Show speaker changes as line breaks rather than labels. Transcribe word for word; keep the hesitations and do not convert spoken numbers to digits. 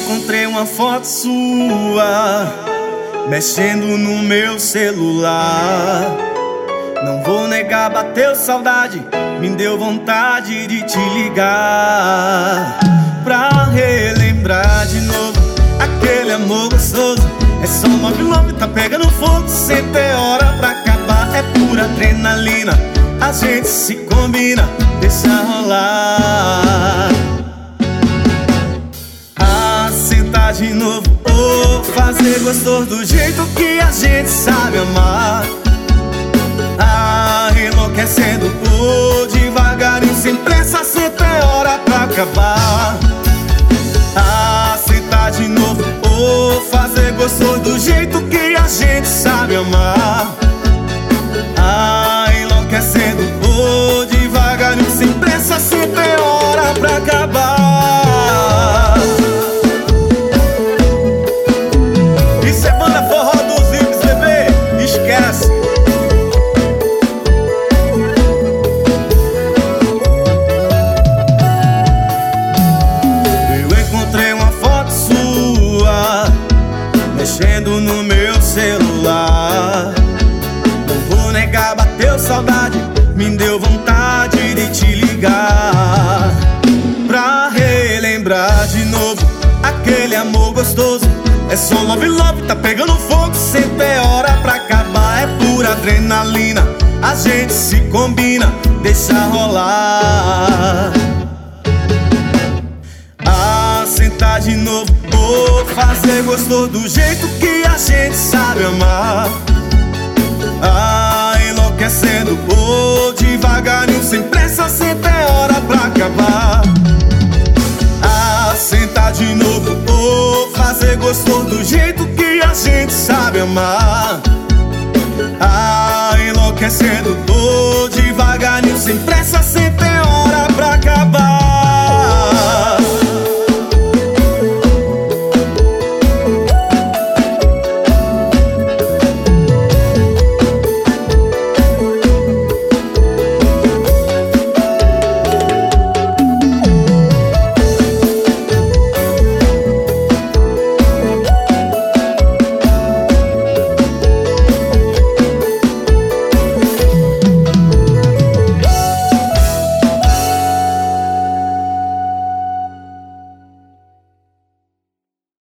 encontrei uma foto sua mexendo no meu celular. Não vou negar, bateu saudade, me deu vontade de te ligar pra relembrar de novo aquele amor gostoso. É só love, love, tá pegando fogo sem ter hora pra acabar. É pura adrenalina, a gente se combina, deixa rolar. Ah, sentar de novo ou fazer gostoso do jeito que a gente sabe amar. Ah, enlouquecendo ou devagarinho, sem pressa, sem ter hora pra acabar. Ah, sentar de novo ou fazer gostoso do jeito que a gente sabe amar. Ah, enlouquecendo ou devagarinho, sem pressa, sem ter hora pra acabar. Isso é banda forró dos Vibes, bebê, esquece. Mexendo no meu celular. Não vou negar, bateu saudade, me deu vontade de te ligar pra relembrar de novo aquele amor gostoso. É só love, love, tá pegando fogo sem ter hora pra acabar. É pura adrenalina, a gente se combina, deixa rolar. Ah, sentar de novo ou fazer gostoso do jeito que a gente sabe amar. Ah, enlouquecendo ou devagarinho, sem pressa, sem ter hora pra acabar. Ah, sentar de novo ou fazer gostoso do jeito que a gente sabe amar. Ah, enlouquecendo